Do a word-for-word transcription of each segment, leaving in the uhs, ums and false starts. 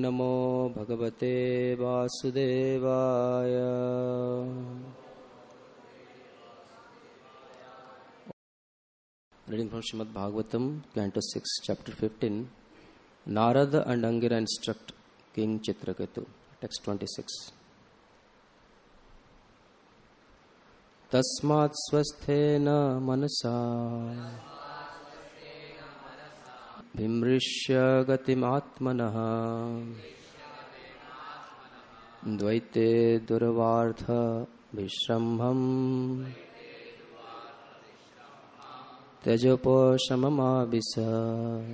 Namo Bhagavate Vasudevaya. Reading from Srimad Bhagavatam, Canto six, Chapter fifteen. Narada and Angira instruct King Chitraketu. Text twenty-six. Tasmat swasthena manasa vimrishya gatim atmanaha dvaite duravartha vishrambham tejopo shamamabhisa.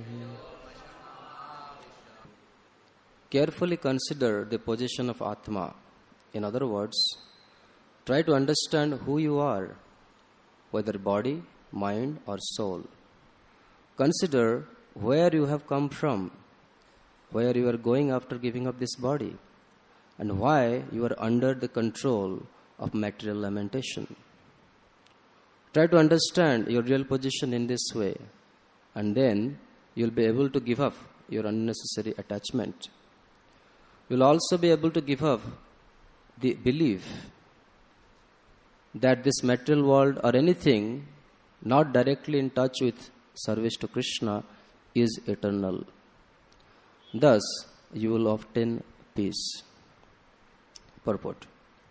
Carefully consider the position of Atma. In other words, try to understand who you are, whether body, mind or soul. Consider where you have come from, where you are going after giving up this body, and why you are under the control of material lamentation. Try to understand your real position in this way, and then you will be able to give up your unnecessary attachment. You will also be able to give up the belief that this material world or anything not directly in touch with service to Krishna is eternal. Thus, you will obtain peace. Purport.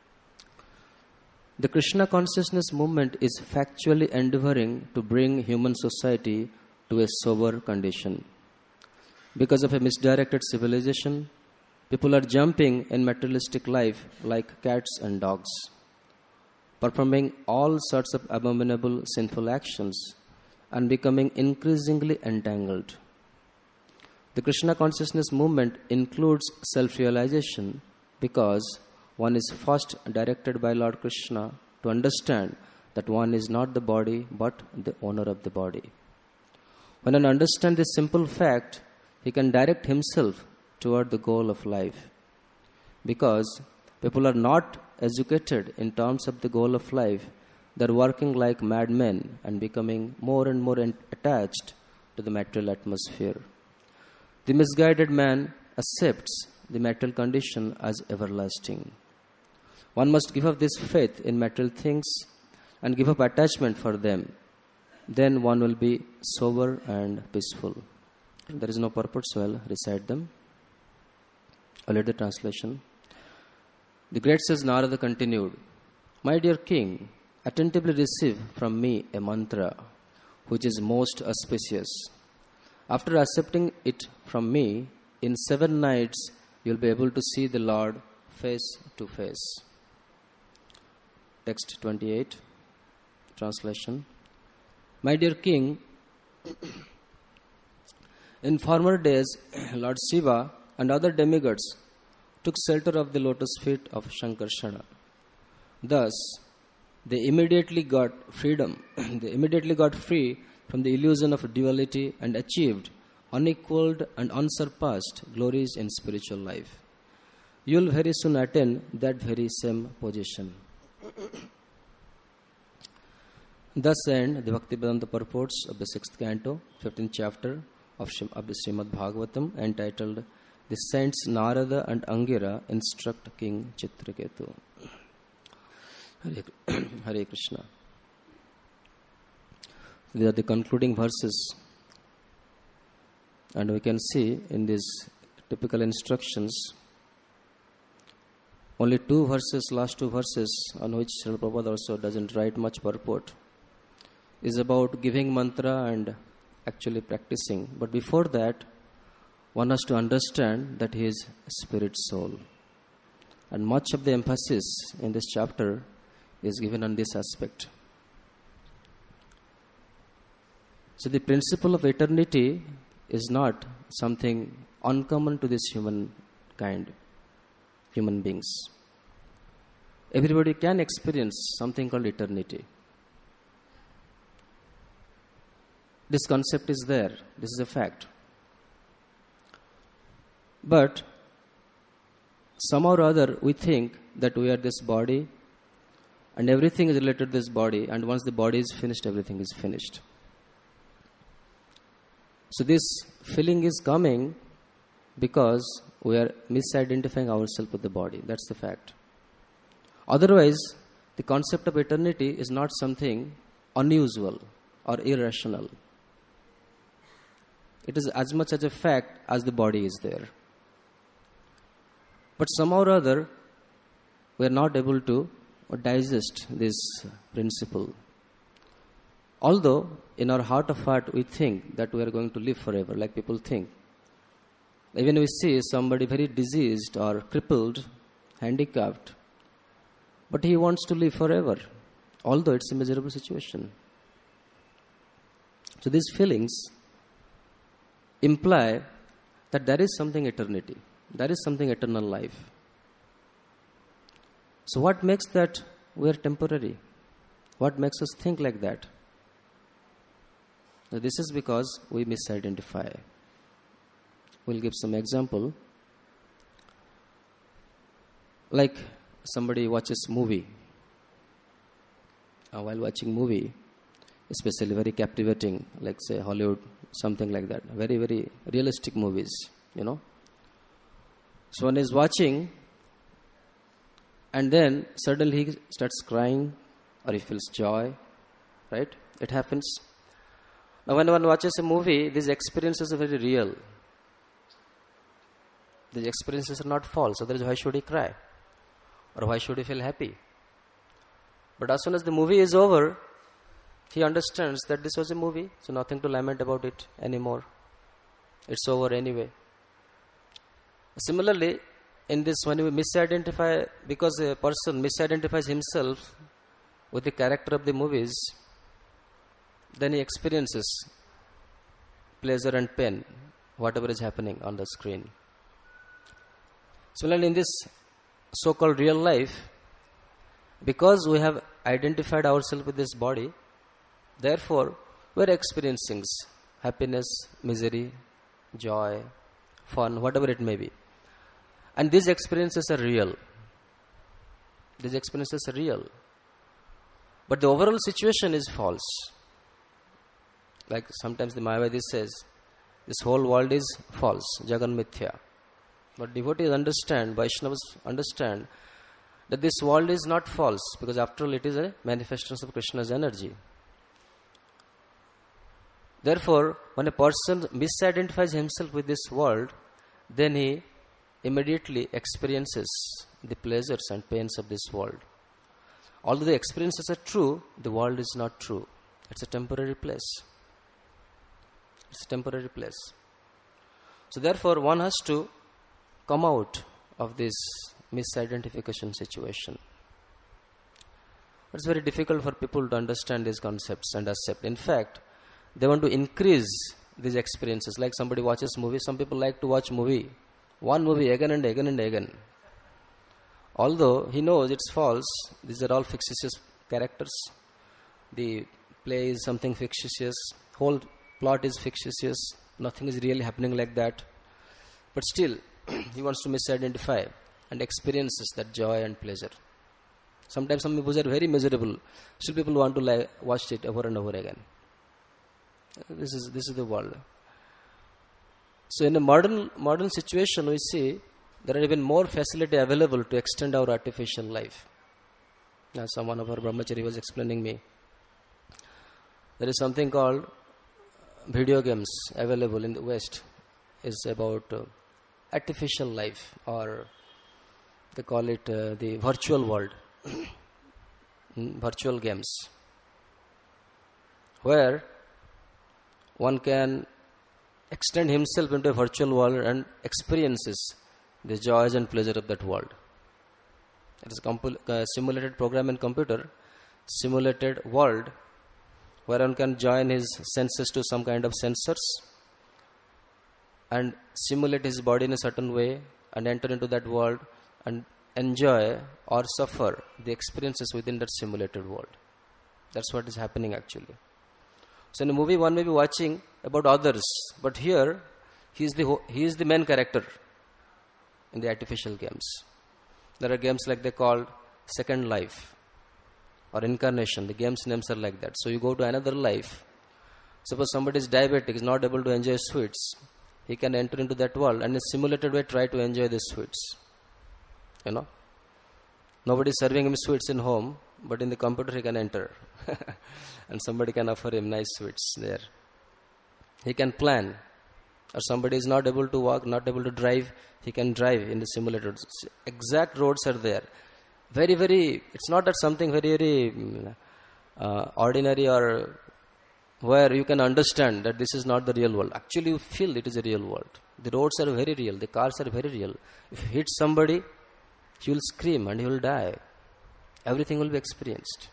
The Krishna consciousness movement is factually endeavoring to bring human society to a sober condition. Because of a misdirected civilization, people are jumping in materialistic life like cats and dogs, performing all sorts of abominable sinful actions and becoming increasingly entangled. The Krishna consciousness movement includes self-realization because one is first directed by Lord Krishna to understand that one is not the body but the owner of the body. When one understands this simple fact, he can direct himself toward the goal of life. Because people are not educated in terms of the goal of life, they are working like madmen and becoming more and more attached to the material atmosphere. The misguided man accepts the material condition as everlasting. One must give up this faith in material things and give up attachment for them. Then one will be sober and peaceful. There is no purport, so I'll recite them. I'll read the translation. The great sage Narada continued, My dear king, attentively receive from me a mantra which is most auspicious. After accepting it from me, in seven nights you will be able to see the Lord face to face. Text twenty-eight, translation. My dear king, in former days, Lord Shiva and other demigods took shelter of the lotus feet of Shankarshana. Thus, they immediately got freedom. They immediately got free from the illusion of duality and achieved unequaled and unsurpassed glories in spiritual life. You will very soon attain that very same position. Thus end the Bhaktivedanta purports of the sixth canto, fifteenth chapter of the Srimad Bhagavatam, entitled The Saints Narada and Angira Instruct King Chitraketu. Hare, Hare Krishna. These are the concluding verses, and we can see in these typical instructions only two verses, last two verses, on which Srila Prabhupada also doesn't write much purport, is about giving mantra and actually practicing. But before that, one has to understand that he is spirit soul. And much of the emphasis in this chapter is given on this aspect. So the principle of eternity is not something uncommon to this human kind, human beings. Everybody can experience something called eternity. This concept is there. This is a fact. But somehow or other we think that we are this body and everything is related to this body, and once the body is finished, everything is finished. So this feeling is coming because we are misidentifying ourselves with the body. That's the fact. Otherwise, the concept of eternity is not something unusual or irrational. It is as much as a fact as the body is there. But somehow or other, we are not able to digest this principle. Although, in our heart of heart, we think that we are going to live forever, like people think. Even we see somebody very diseased or crippled, handicapped, but he wants to live forever, although it's a miserable situation. So these feelings imply that there is something eternity, there is something eternal life. So what makes that we are temporary? What makes us think like that? Now this is because we misidentify. We'll give some example. Like somebody watches movie. Uh, while watching movie, especially very captivating, like say Hollywood, something like that. Very, very realistic movies, you know. So one is watching, and then suddenly he starts crying, or he feels joy, right? It happens. Now when one watches a movie, these experiences are very real. These experiences are not false, otherwise why should he cry? Or why should he feel happy? But as soon as the movie is over, he understands that this was a movie, so nothing to lament about it anymore. It's over anyway. Similarly, in this, when we misidentify, because a person misidentifies himself with the character of the movies, then he experiences pleasure and pain, whatever is happening on the screen. Similarly, in this so-called real life, because we have identified ourselves with this body, therefore we are experiencing happiness, misery, joy, fun, whatever it may be. And these experiences are real. These experiences are real. But the overall situation is false. Like sometimes the Mayavadi says, this whole world is false, Jagan Mithya. But devotees understand, Vaishnavas understand, that this world is not false, because after all it is a manifestation of Krishna's energy. Therefore, when a person misidentifies himself with this world, then he immediately experiences the pleasures and pains of this world. Although the experiences are true, the world is not true. It's a temporary place. It's a temporary place. So therefore, one has to come out of this misidentification situation. It's very difficult for people to understand these concepts and accept. In fact, they want to increase these experiences. Like somebody watches movie, some people like to watch movie, one movie again and again and again. Although he knows it's false, these are all fictitious characters. The play is something fictitious, whole plot is fictitious, nothing is really happening like that. But still, he wants to misidentify and experiences that joy and pleasure. Sometimes some movies are very miserable, still people want to like, watch it over and over again. This is this is the world. So in a modern modern situation, we see there are even more facility available to extend our artificial life. Now, someone of our brahmachari was explaining me. There is something called video games available in the West. Is about uh, artificial life, or they call it uh, the virtual world, virtual games, where one can extend himself into a virtual world and experiences the joys and pleasure of that world. It is a compu- uh, simulated program in computer, simulated world, where one can join his senses to some kind of sensors and simulate his body in a certain way and enter into that world and enjoy or suffer the experiences within that simulated world. That's what is happening actually. So in a movie, one may be watching about others, but here he is the ho- he is the main character in the artificial games. There are games like they called Second Life or Incarnation. The games names are like that. So you go to another life. Suppose somebody is diabetic, is not able to enjoy sweets. he can enter into that world and in a simulated way try to enjoy the sweets. You know, nobody is serving him sweets in home, but in the computer he can enter and somebody can offer him nice sweets there. He can plan, or somebody is not able to walk, not able to drive, he can drive in the simulated. Exact roads are there. Very, very, it's not that something very, very uh, ordinary or where you can understand that this is not the real world. Actually, you feel it is a real world. The roads are very real. The cars are very real. If you hit somebody, he will scream and he will die. Everything will be experienced.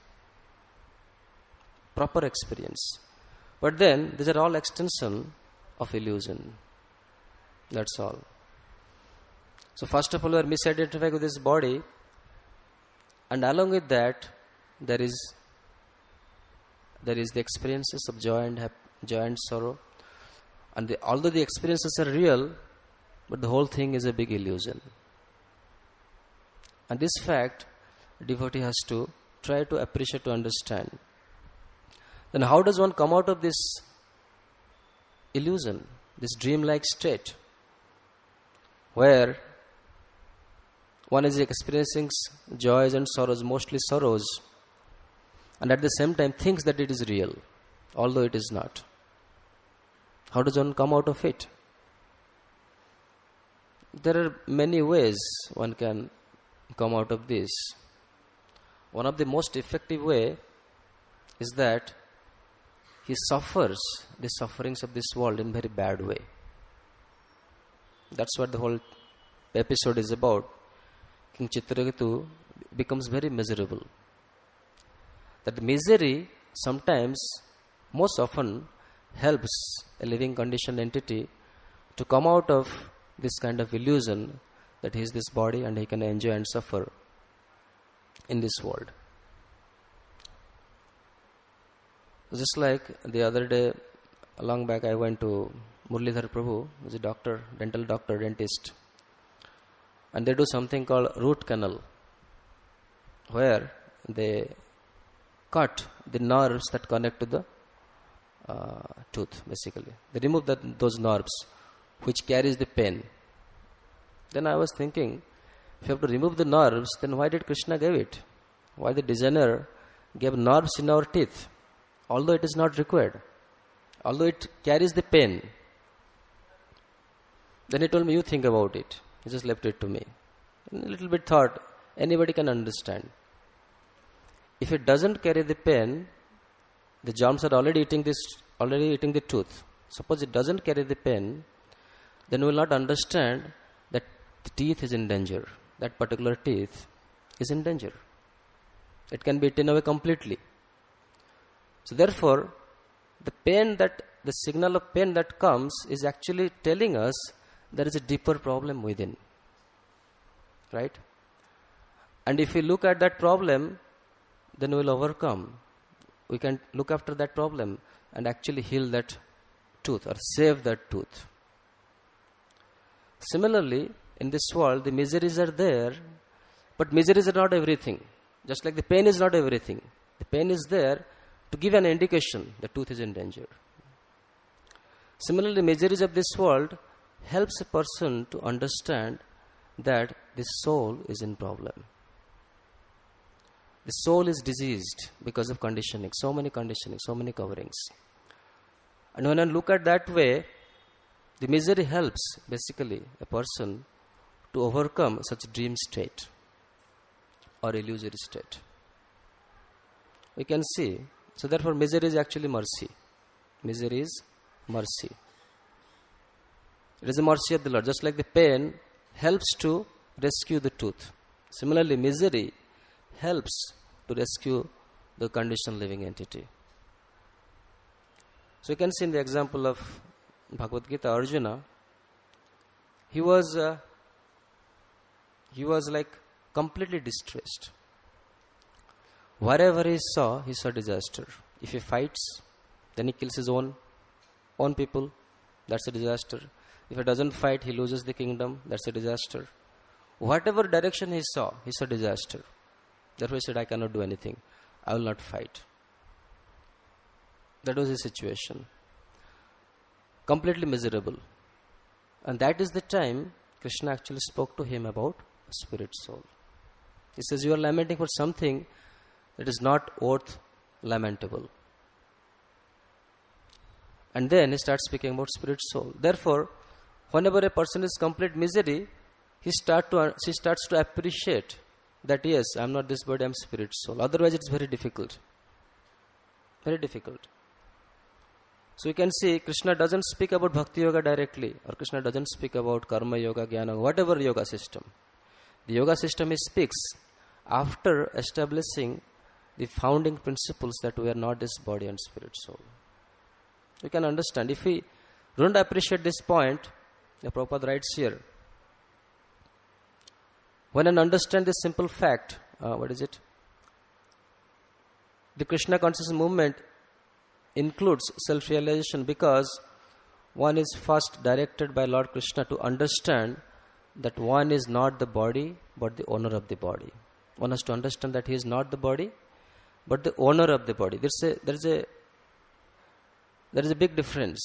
Proper experience. But then, these are all extension of illusion. That's all. So first of all, we are misidentified with this body, and along with that, there is there is the experiences of joy and hap- joy and sorrow. And the, although the experiences are real, but the whole thing is a big illusion. And this fact, devotee has to try to appreciate, to understand. Then how does one come out of this illusion, this dreamlike state, where one is experiencing joys and sorrows, mostly sorrows, and at the same time thinks that it is real, although it is not? How does one come out of it? There are many ways one can come out of this. One of the most effective way is that he suffers the sufferings of this world in a very bad way. That's what the whole episode is about. King Chitraketu becomes very miserable. That misery sometimes, most often, helps a living conditioned entity to come out of this kind of illusion that he is this body and he can enjoy and suffer in this world. Just like the other day, long back, I went to Muralidhar Prabhu, who is a doctor, dental doctor, dentist. And they do something called root canal, where they cut the nerves that connect to the uh, tooth, basically. They remove that, those nerves, which carries the pain. Then I was thinking, if you have to remove the nerves, then why did Krishna give it? Why the designer gave nerves in our teeth? Although it is not required, although it carries the pain. Then he told me, you think about it. He just left it to me. And a little bit thought, anybody can understand. If it doesn't carry the pain, the germs are already eating this, already eating the tooth. Suppose it doesn't carry the pain, then we will not understand that the teeth is in danger. That particular teeth is in danger. It can be eaten away completely. So therefore, the pain that, the signal of pain that comes is actually telling us there is a deeper problem within. Right? And if we look at that problem, then we will overcome. We can look after that problem and actually heal that tooth or save that tooth. Similarly, in this world, the miseries are there, but miseries are not everything. Just like the pain is not everything. The pain is there to give an indication the tooth is in danger. Similarly, the miseries of this world helps a person to understand that the soul is in problem. The soul is diseased because of conditioning, so many conditioning, so many coverings. And when I look at that way, the misery helps basically a person to overcome such dream state or illusory state. We can see, so therefore misery is actually mercy. Misery is mercy. It is the mercy of the Lord. Just like the pain helps to rescue the tooth. Similarly, misery helps to rescue the conditioned living entity. So you can see in the example of Bhagavad Gita, Arjuna, he was uh, he was like completely distressed. Wherever he saw, he saw disaster. If he fights, then he kills his own own people. That's a disaster. If he doesn't fight, he loses the kingdom. That's a disaster. Whatever direction he saw, he saw disaster. Therefore he said, I cannot do anything. I will not fight. That was his situation. Completely miserable. And that is the time Krishna actually spoke to him about spirit soul. He says, you are lamenting for something that is not worth lamentable. And then he starts speaking about spirit soul. Therefore, whenever a person is complete misery, he start to he starts to appreciate that yes, I am not this body, I am spirit soul. Otherwise, it is very difficult. Very difficult. So we can see Krishna doesn't speak about Bhakti Yoga directly, or Krishna doesn't speak about Karma Yoga, Jnana, whatever yoga system. The yoga system he speaks after establishing the founding principles that we are not this body and spirit soul. You can understand. If we don't appreciate this point, the Prabhupada writes here, when one understands this simple fact, uh, what is it? The Krishna consciousness movement includes self-realization because one is first directed by Lord Krishna to understand that one is not the body but the owner of the body. One has to understand that he is not the body but the owner of the body. There's a, there is a there is a big difference.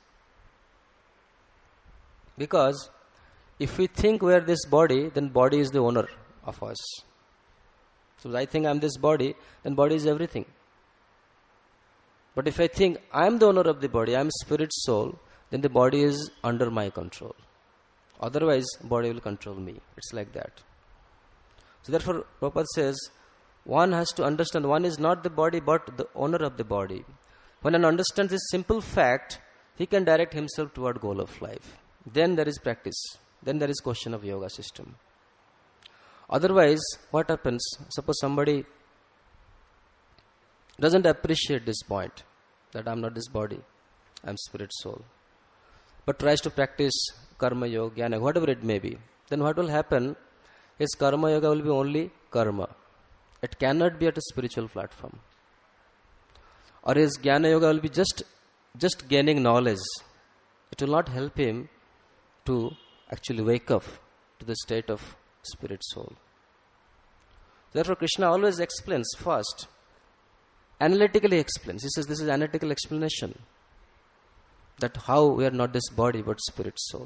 Because if we think we are this body, then body is the owner of us. So I think I am this body, then body is everything. But if I think I am the owner of the body, I am spirit soul, then the body is under my control. Otherwise, body will control me. It's like that. So therefore, Prabhupada says, one has to understand one is not the body but the owner of the body. When one understands this simple fact, he can direct himself toward goal of life. Then there is practice. Then there is question of yoga system. Otherwise, what happens? Suppose somebody doesn't appreciate this point, that I am not this body, I am spirit soul, but tries to practice karma yoga, jnana, whatever it may be, then what will happen? His karma yoga will be only karma. It cannot be at a spiritual platform. Or his jnana yoga will be just, just gaining knowledge. It will not help him to actually wake up to the state of spirit soul. Therefore, Krishna always explains first, analytically explains. He says this is analytical explanation, that how we are not this body but spirit soul.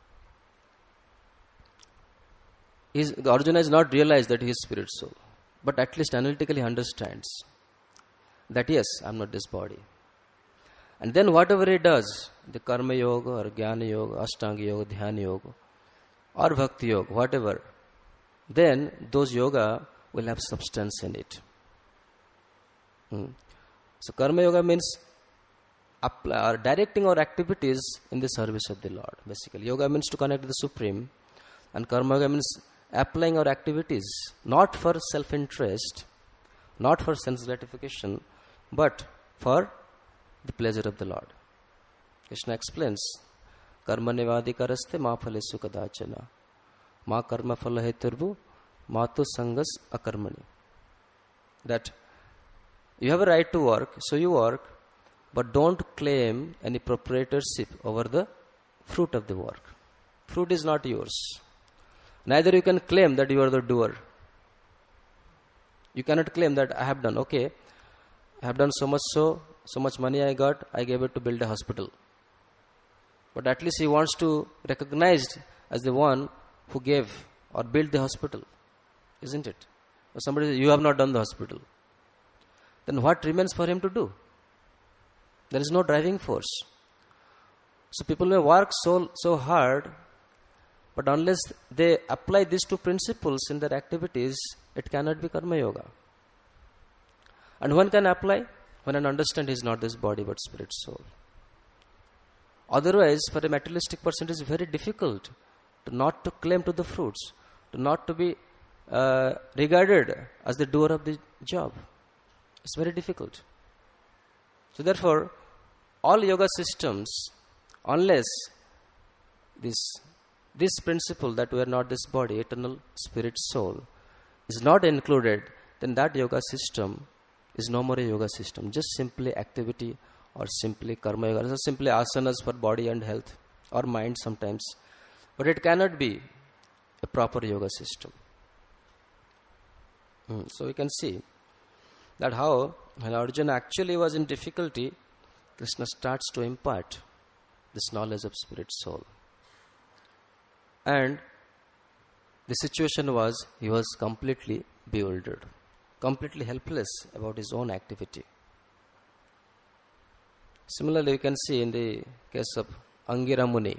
He's, Arjuna has not realized that he is spirit soul, but at least analytically understands that yes, I am not this body. And then whatever he does, the karma yoga or jnana yoga, ashtanga yoga, dhyana yoga, or bhakti yoga, whatever, then those yoga will have substance in it. Hmm. So karma yoga means apply, or directing our activities in the service of the Lord. Basically, yoga means to connect to the Supreme, and karma yoga means applying our activities not for self-interest, not for sense gratification, but for the pleasure of the Lord. Krishna explains, karma nevadikaraste ma phalesu kadachana ma karma phala heturvu matu sangas akarmani. That you have a right to work, so you work, but don't claim any proprietorship over the fruit of the work. Fruit is not yours. Neither you can claim that you are the doer. You cannot claim that I have done, okay, I have done so much so, so much money I got, I gave it to build a hospital. But at least he wants to be recognized as the one who gave or built the hospital. Isn't it? Or somebody says, you have not done the hospital. Then what remains for him to do? There is no driving force. So people may work so, so hard, but unless they apply these two principles in their activities, it cannot be karma yoga. And one can apply when one understands he is not this body but spirit soul. Otherwise, for a materialistic person, it is very difficult to not to claim to the fruits, to not to be uh, regarded as the doer of the job. It's very difficult. So therefore, all yoga systems, unless this this principle that we are not this body, eternal spirit soul, is not included, then that yoga system is no more a yoga system. Just simply activity or simply karma yoga, or simply asanas for body and health or mind sometimes. But it cannot be a proper yoga system. Hmm. So we can see that how when Arjuna actually was in difficulty, Krishna starts to impart this knowledge of spirit soul. And the situation was, he was completely bewildered, completely helpless about his own activity. Similarly, you can see in the case of Angira Muni.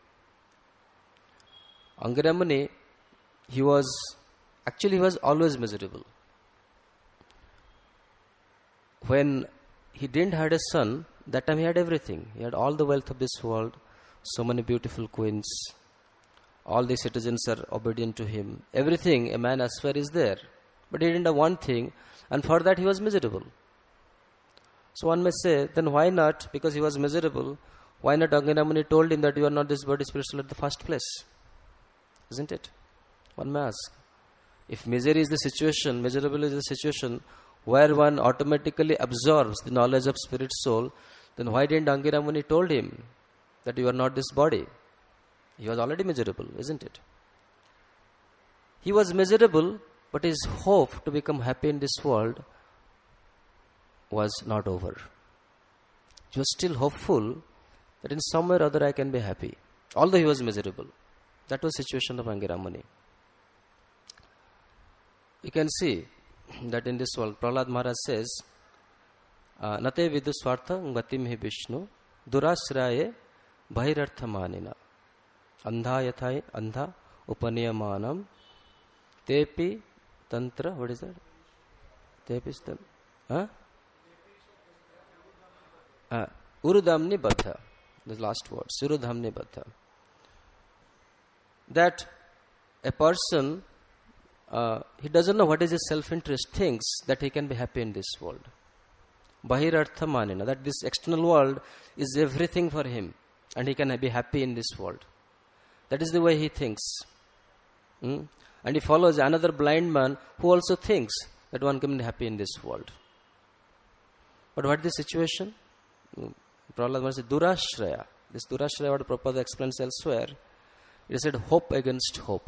Angira Muni, he was, actually he was always miserable. When he didn't have a son, that time he had everything. He had all the wealth of this world, so many beautiful queens. All the citizens are obedient to him. Everything a man asks for is there. But he didn't have one thing, and for that he was miserable. So one may say, then why not? Because he was miserable, why not Angira Muni told him that you are not this body spirit soul at the first place? Isn't it? One may ask. If misery is the situation, miserable is the situation where one automatically absorbs the knowledge of spirit soul, then why didn't Angira Muni told him that you are not this body? He was already miserable, isn't it? He was miserable, but his hope to become happy in this world was not over. He was still hopeful that in some way or other I can be happy, although he was miserable. That was the situation of Angira Muni. You can see that in this world, Prahlad Maharaj says, Nate vidu swartha gatim hi Vishnu durasraye bhairartha manina andha yathai andha upaniyamanam tepi tantra, what is that? Tepi stan, huh? Uh, Urudhamni Baddha, the last word, Urudhamni Baddha. That a person, uh, he doesn't know what is his self-interest, thinks that he can be happy in this world. Bahirartha manina, that this external world is everything for him and he can be happy in this world. That is the way he thinks. Hmm? And he follows another blind man who also thinks that one can be happy in this world. But what is the situation? Prahlad Maharaj said, Durashraya. This Durashraya, what Prabhupada explains elsewhere, it is said hope against hope.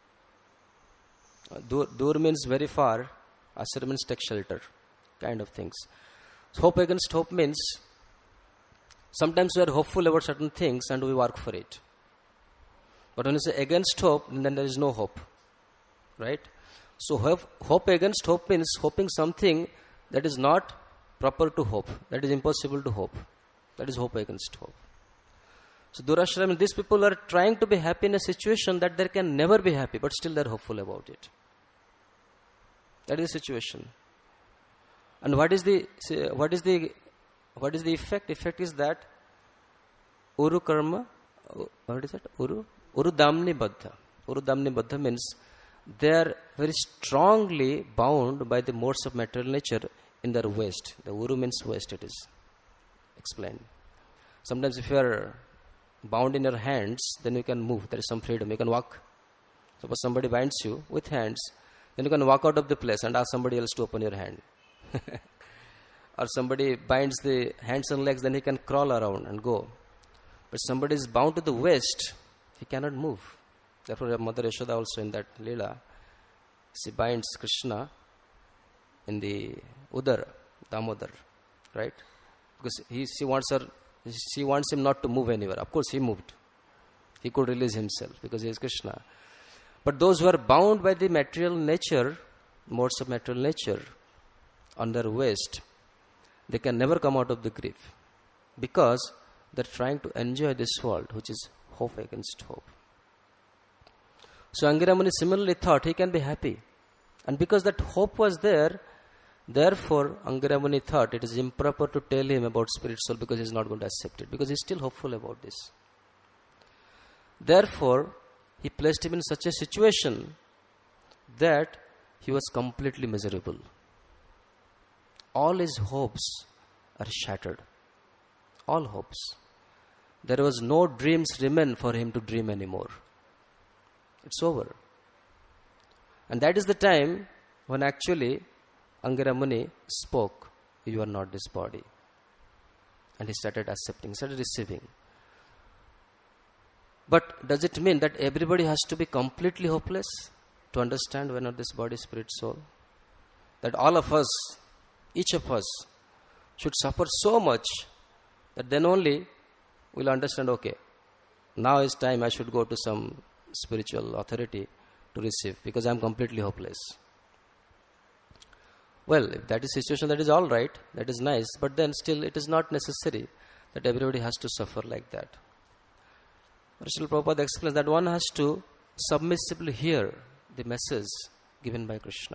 Dur, dur means very far, Ashra means take shelter, kind of things. So hope against hope means sometimes we are hopeful about certain things and we work for it. But when you say against hope, then there is no hope. Right? So hope, hope against hope means hoping something that is not proper to hope, that is impossible to hope. That is hope against hope. So Durashraya means these people are trying to be happy in a situation that they can never be happy, but still they are hopeful about it. That is the situation. And what is the what is the what is the effect? Effect is that Uru karma, what is that? Uru Uru damni baddha. Uru damni baddha means they are very strongly bound by the modes of material nature in their waist. The Uru means waist, it is explained. Sometimes if you are bound in your hands, then you can move. There is some freedom. You can walk. Suppose somebody binds you with hands, then you can walk out of the place and ask somebody else to open your hand. Or somebody binds the hands and legs, then he can crawl around and go. But somebody is bound to the waist, he cannot move. Therefore, Mother Yashoda also in that Leela, she binds Krishna in the Udar, Damodar, right? Because he, she wants her, she wants him not to move anywhere. Of course, he moved. He could release himself because he is Krishna. But those who are bound by the material nature, modes of material nature, on their waist, they can never come out of the grief because they're trying to enjoy this world, which is hope against hope. So Angira Muni similarly thought he can be happy. And because that hope was there, therefore Angira Muni thought it is improper to tell him about spirit soul because he is not going to accept it, because he is still hopeful about this. Therefore, he placed him in such a situation that he was completely miserable. All his hopes are shattered. All hopes. There was no dreams remain for him to dream anymore. It's over. And that is the time when actually Angira Muni spoke, you are not this body. And he started accepting, started receiving. But does it mean that everybody has to be completely hopeless to understand we are not this body, spirit, soul? That all of us, each of us, should suffer so much that then only we'll understand, okay, now is time I should go to some spiritual authority to receive, because I am completely hopeless. Well, if that is the situation, that is all right, that is nice, but then still it is not necessary that everybody has to suffer like that. Srila Prabhupada explains that one has to submissively hear the message given by Krishna.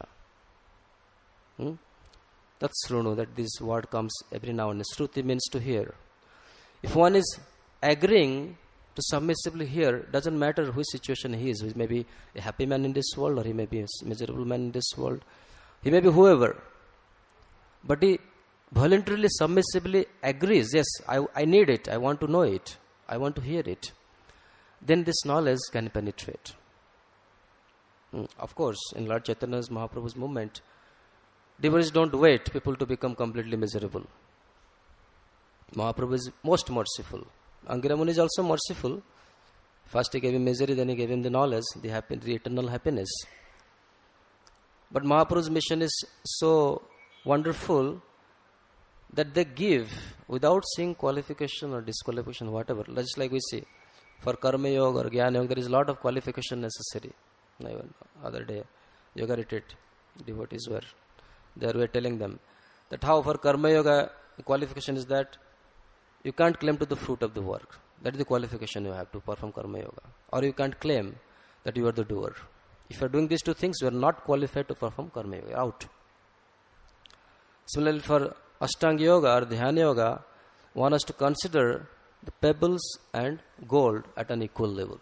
Hmm? That's srunu, that this word comes every now and then. Shruti means to hear. If one is agreeing to submissively hear, doesn't matter which situation he is. He may be a happy man in this world, or he may be a miserable man in this world. He may be whoever. But he voluntarily, submissively agrees, yes, I, I need it, I want to know it, I want to hear it. Then this knowledge can penetrate. Hmm. Of course, in Lord Chaitanya's Mahaprabhu's movement, devotees don't wait people to become completely miserable. Mahaprabhu is most merciful. Angira Muni is also merciful. First he gave him misery, then he gave him the knowledge, the, happy, the eternal happiness. But Mahaprabhu's mission is so wonderful that they give without seeing qualification or disqualification, whatever. Just like we see, for Karma Yoga or Jnana Yoga, there is a lot of qualification necessary. Even other day, yoga retreat, devotees were there, were telling them that how for Karma Yoga, the qualification is that you can't claim to the fruit of the work. That is the qualification you have to perform Karma Yoga. Or you can't claim that you are the doer. If you are doing these two things, you are not qualified to perform Karma Yoga. Out. Similarly, for Ashtanga Yoga or Dhyana Yoga, one has to consider the pebbles and gold at an equal level.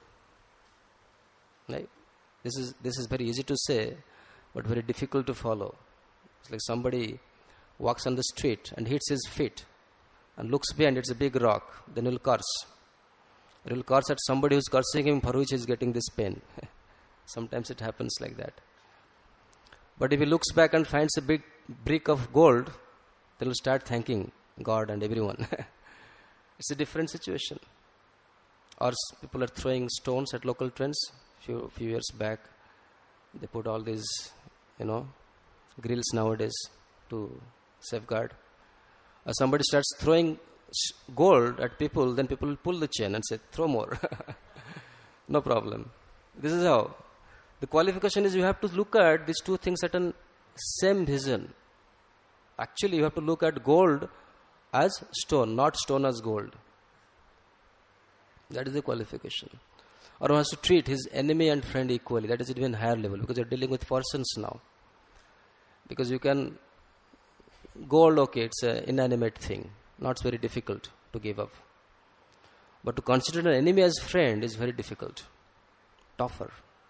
Right? This is this is very easy to say, but very difficult to follow. It's like somebody walks on the street and hits his feet and looks behind, it's a big rock, then he will curse. He will curse at somebody who's cursing him, for which he is getting this pain. Sometimes it happens like that. But if he looks back and finds a big brick of gold, then he'll start thanking God and everyone. It's a different situation. Or people are throwing stones at local trains. Few few years back, they put all these, you know, grills nowadays to safeguard. Or somebody starts throwing gold at people, then people will pull the chain and say, throw more. No problem. This is how. The qualification is you have to look at these two things at a same vision. Actually, you have to look at gold as stone, not stone as gold. That is the qualification. Or one has to treat his enemy and friend equally. That is even higher level, because you're dealing with persons now. Because you can, gold, okay, it's an inanimate thing. Not very difficult to give up. But to consider an enemy as friend is very difficult. Tougher.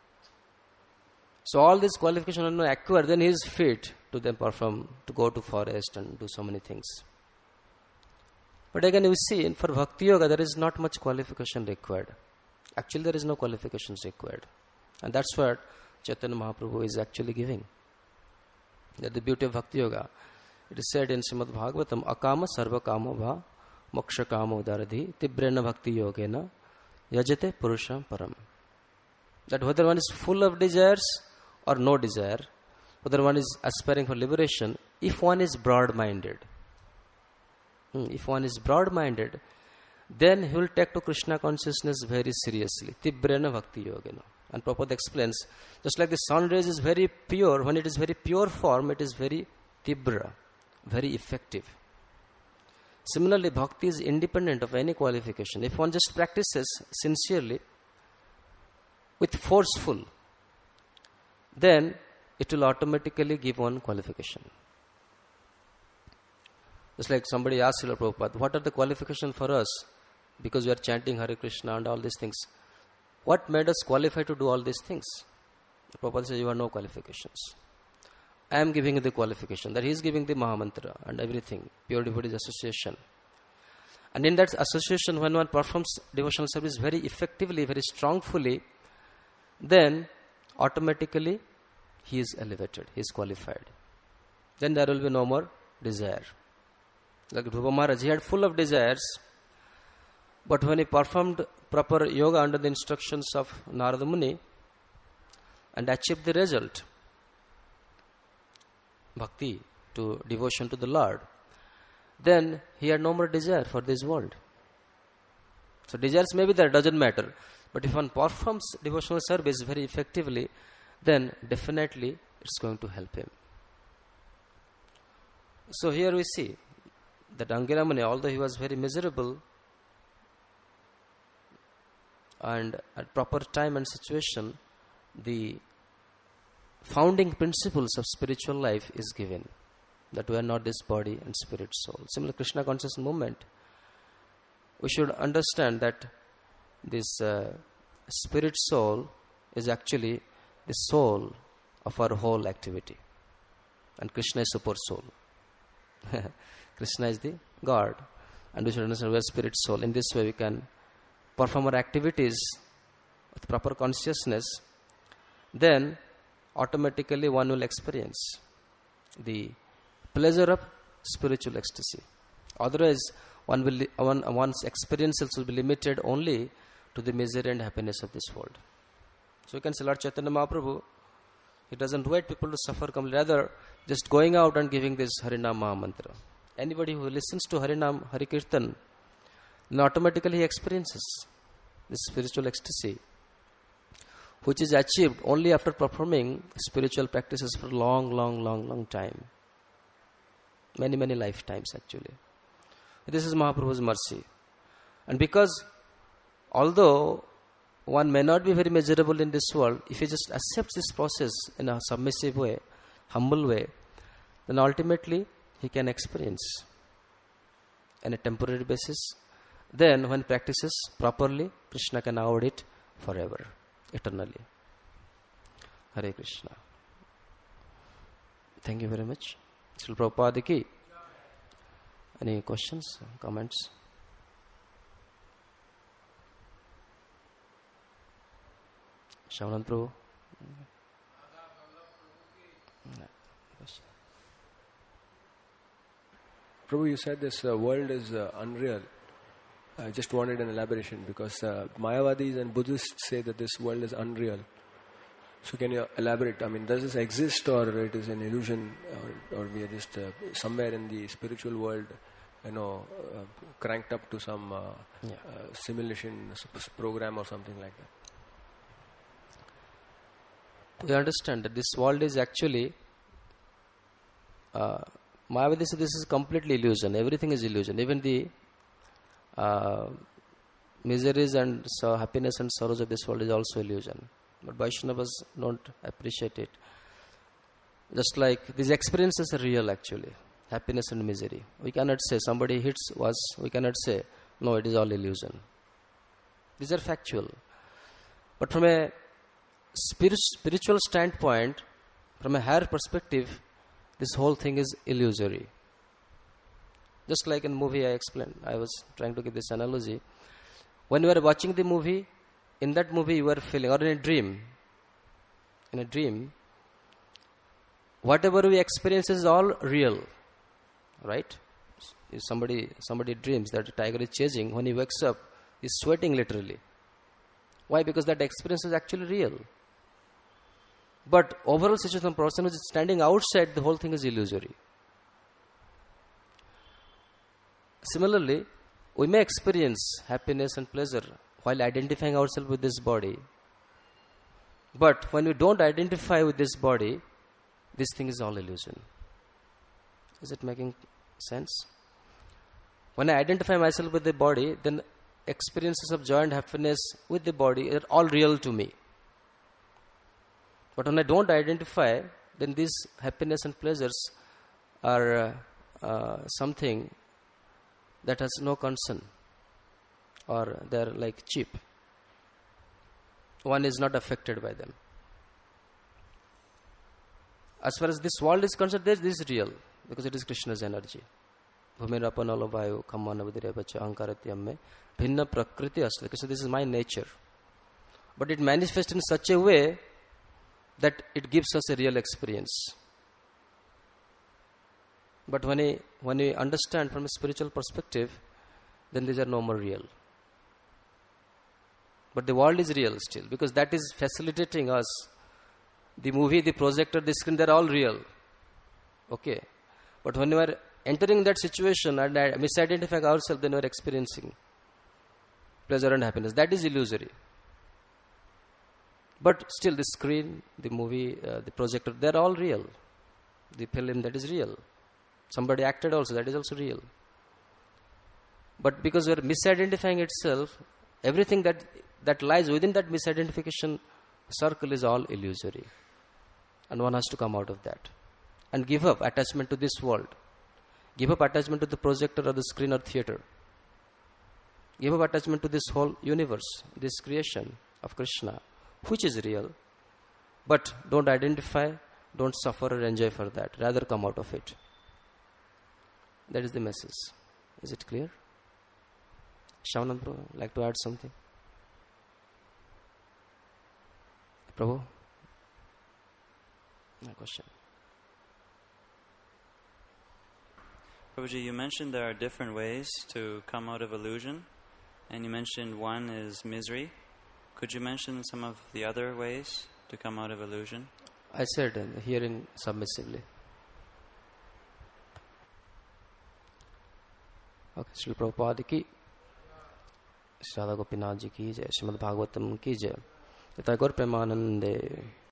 So all these qualifications are not acquired, then he is fit to then perform, to go to forest and do so many things. But again, you see, for Bhakti Yoga, there is not much qualification required. Actually, there is no qualifications required. And that's what Chaitanya Mahaprabhu is actually giving. That the beauty of Bhakti Yoga. It is said in Srimad Bhagavatam, Akama sarva kamo bha moksha kamo daradhi tibrena bhakti yogena yajate purusham param. That whether one is full of desires or no desire, whether one is aspiring for liberation, if one is broad-minded, if one is broad-minded, then he will take to Krishna consciousness very seriously. Tibrena bhakti yogena. And Prabhupada explains, just like the sun rays is very pure, when it is very pure form, it is very tibra, very effective. Similarly, bhakti is independent of any qualification. If one just practices sincerely, with forceful, then it will automatically give one qualification. Just like somebody asked Srila Prabhupada, what are the qualifications for us? Because we are chanting Hare Krishna and all these things. What made us qualify to do all these things? Prabhupada says, you have no qualifications. I am giving you the qualification. That he is giving the Mahamantra and everything. Pure devotees association. And in that association, when one performs devotional service very effectively, very strongfully, then automatically he is elevated, he is qualified. Then there will be no more desire. Like Dhruva Maharaj, he had full of desires, but when he performed proper yoga under the instructions of Narada Muni and achieved the result, bhakti, to devotion to the Lord, then he had no more desire for this world. So desires may be there, doesn't matter. But if one performs devotional service very effectively, then definitely it's going to help him. So here we see that Angira Muni, although he was very miserable, and at proper time and situation, the founding principles of spiritual life is given, that we are not this body and spirit soul. Similar Krishna conscious movement, we should understand that this uh, spirit soul is actually the soul of our whole activity, and Krishna is super soul. Krishna is the God, and we should understand we are spirit soul. In this way we can perform our activities with proper consciousness. Then automatically one will experience the pleasure of spiritual ecstasy. Otherwise, one will li- one, one's experiences will be limited only to the misery and happiness of this world. So you can say Lord Chaitanya Mahaprabhu, he doesn't wait people to suffer completely, rather just going out and giving this Harinam Maha Mantra. Anybody who listens to Harinam, Hari Kirtan, then automatically he experiences this spiritual ecstasy, which is achieved only after performing spiritual practices for long, long, long, long time. Many, many lifetimes actually. This is Mahaprabhu's mercy. And because although one may not be very miserable in this world, if he just accepts this process in a submissive way, humble way, then ultimately he can experience on a temporary basis. Then when practices properly, Krishna can award it forever, eternally. Hare Krishna. Thank you very much. Srila Prabhupada ki. Any questions, comments? Shamanand Prabhu. Prabhu, you said this uh, world is uh, unreal. I just wanted an elaboration because uh, Mayavadis and Buddhists say that this world is unreal. So can you elaborate? I mean, does this exist or it is an illusion, or, or we are just uh, somewhere in the spiritual world, you know, uh, cranked up to some uh, Yeah. uh, simulation program or something like that? We understand that this world is actually, uh, Mayavadi says this is completely illusion. Everything is illusion. Even the uh, miseries and so happiness and sorrows of this world is also illusion. But Vaishnavas don't appreciate it. Just like these experiences are real actually. Happiness and misery. We cannot say somebody hits us. We cannot say, no, it is all illusion. These are factual. But from a spirit, spiritual standpoint, from a higher perspective, this whole thing is illusory. Just like in movie I explained, I was trying to give this analogy. When you are watching the movie, in that movie you are feeling, or in a dream, in a dream, whatever we experience is all real, right? If somebody somebody dreams that a tiger is chasing, when he wakes up, he's sweating literally. Why? Because that experience is actually real. But overall situation, the person who is standing outside, the whole thing is illusory. Similarly, we may experience happiness and pleasure while identifying ourselves with this body. But when we don't identify with this body, this thing is all illusion. Is it making sense? When I identify myself with the body, then experiences of joy and happiness with the body are all real to me. But when I don't identify, then these happiness and pleasures are uh, uh, something that has no concern, or they are like cheap. One is not affected by them. As far as this world is concerned, this is real because it is Krishna's energy. Bhumirapana vayu khamana vidirevacha ahankaratyamme bhinna prakriti asli. So this is my nature. But it manifests in such a way that it gives us a real experience. But when we, when we understand from a spiritual perspective, then these are no more real. But the world is real still, because that is facilitating us. The movie, the projector, the screen, they're all real. Okay. But when we are entering that situation and misidentifying ourselves, then we are experiencing pleasure and happiness. That is illusory. But still, the screen, the movie, uh, the projector, they're all real. The film, that is real. Somebody acted also, that is also real. But because we're misidentifying itself, everything that, that lies within that misidentification circle is all illusory. And one has to come out of that. And give up attachment to this world. Give up attachment to the projector or the screen or theater. Give up attachment to this whole universe, this creation of Krishna, which is real. But don't identify, don't suffer or enjoy for that. Rather come out of it. That is the message. Is it clear? Shamanand Prabhu, like to add something? Prabhu? No question. Prabhuji, you mentioned there are different ways to come out of illusion, and you mentioned one is misery. Could you mention some of the other ways to come out of illusion? I said uh, hearing submissively. Okay, Srila Prabhupada ki, Sri Radha Gopinath ji ki jai, Srimad Bhagavatam ki jai, Yatha Gaur Premanande.